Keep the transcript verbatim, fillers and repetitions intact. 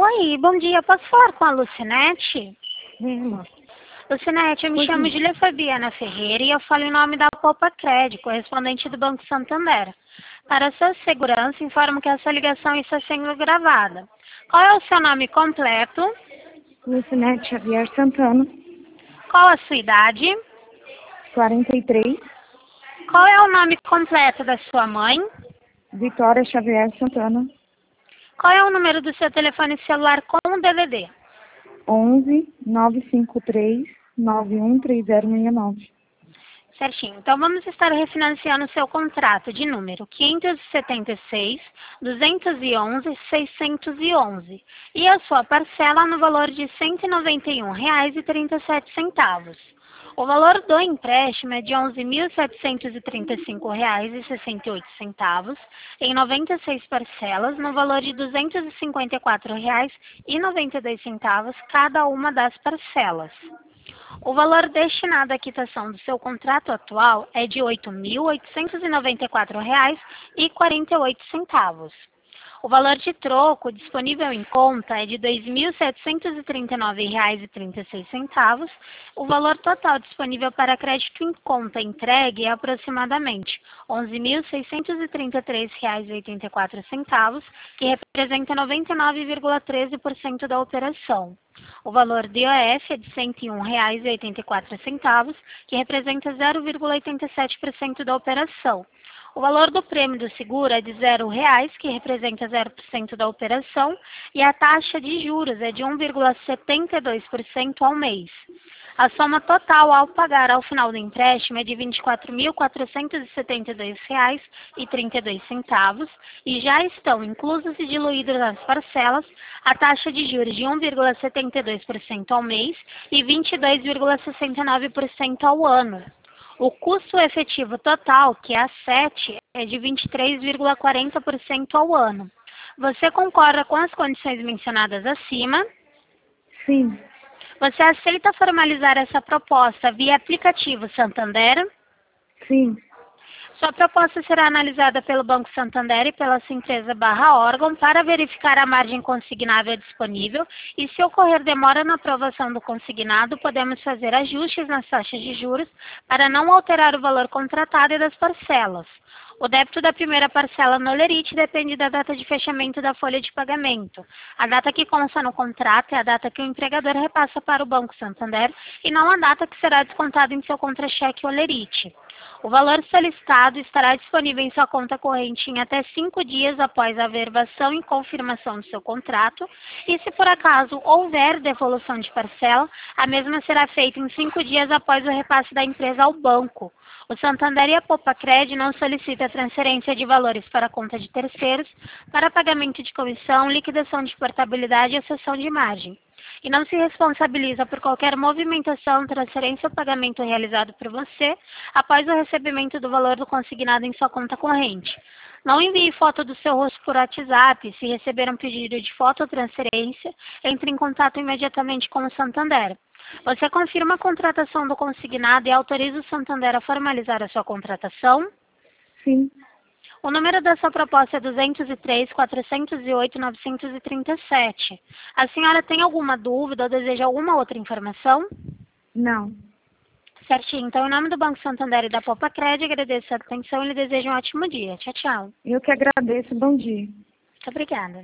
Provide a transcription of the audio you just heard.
Oi, bom dia. Posso falar com a Lucinete? Hum. Lucinete, eu me Pois chamo não. Julia Fabiana Ferreira e eu falo em nome da Poupa Crédito, correspondente do Banco Santander. Para sua segurança, informo que essa ligação está sendo gravada. Qual é o seu nome completo? Lucinete Xavier Santana, Qual a sua idade? quarenta e três. Qual é o nome completo da sua mãe? Vitória Xavier Santana, Qual é o número do seu telefone celular com o D D D? onze nove cinco três nove um três zero seis nove. Certinho. Então, vamos estar refinanciando o seu contrato de número quinhentos e setenta e seis, duzentos e onze, seiscentos e onze e a sua parcela no valor de cento e noventa e um reais e trinta e sete centavos. O valor do empréstimo é de onze mil setecentos e trinta e cinco reais e sessenta e oito centavos em noventa e seis parcelas no valor de duzentos e cinquenta e quatro reais e noventa e dois centavos cada uma das parcelas. O valor destinado à quitação do seu contrato atual é de oito mil oitocentos e noventa e quatro reais e quarenta e oito centavos. O valor de troco disponível em conta é de dois mil setecentos e trinta e nove reais e trinta e seis centavos. O valor total disponível para crédito em conta entregue é aproximadamente onze mil seiscentos e trinta e três reais e oitenta e quatro centavos, que representa noventa e nove vírgula treze por cento da operação. O valor de I O F é de cento e um reais e oitenta e quatro centavos, que representa zero vírgula oitenta e sete por cento da operação. O valor do prêmio do seguro é de zero reais, que representa zero por cento da operação, e a taxa de juros é de um vírgula setenta e dois por cento ao mês. A soma total ao pagar ao final do empréstimo é de vinte e quatro mil quatrocentos e setenta e dois reais e trinta e dois centavos e já estão inclusos e diluídos nas parcelas a taxa de juros de um vírgula setenta e dois por cento ao mês e vinte e dois vírgula sessenta e nove por cento ao ano. O custo efetivo total, que é a sete, é de vinte e três vírgula quarenta por cento ao ano. Você concorda com as condições mencionadas acima? Sim, Você aceita formalizar essa proposta via aplicativo Santander? sim, Sua proposta será analisada pelo Banco Santander e pela sua empresa barra órgão para verificar a margem consignável disponível e, se ocorrer demora na aprovação do consignado, podemos fazer ajustes nas taxas de juros para não alterar o valor contratado e das parcelas. O débito da primeira parcela no Olerite depende da data de fechamento da folha de pagamento. A data que consta no contrato é a data que o empregador repassa para o Banco Santander e não a data que será descontada em seu contra-cheque Olerite. O valor solicitado estará disponível em sua conta corrente em até cinco dias após a averbação e confirmação do seu contrato, e se por acaso houver devolução de parcela, a mesma será feita em cinco dias após o repasse da empresa ao banco. O Santander e a Poupa Crédito não solicitam a transferência de valores para a conta de terceiros, para pagamento de comissão, liquidação de portabilidade e cessão de margem. E não se responsabiliza por qualquer movimentação, transferência ou pagamento realizado por você após o recebimento do valor do consignado em sua conta corrente. Não envie foto do seu rosto por WhatsApp. Se receber um pedido de foto ou transferência, entre em contato imediatamente com o Santander. Você confirma a contratação do consignado e autoriza o Santander a formalizar a sua contratação? sim. O número da sua proposta é duzentos e três, quatrocentos e oito, novecentos e trinta e sete. A senhora tem alguma dúvida ou deseja alguma outra informação? Não. Certinho. Então, em nome do Banco Santander e da Poupa Crédito, agradeço a atenção e lhe desejo um ótimo dia. Tchau, tchau. Eu que agradeço. Bom dia. Muito obrigada.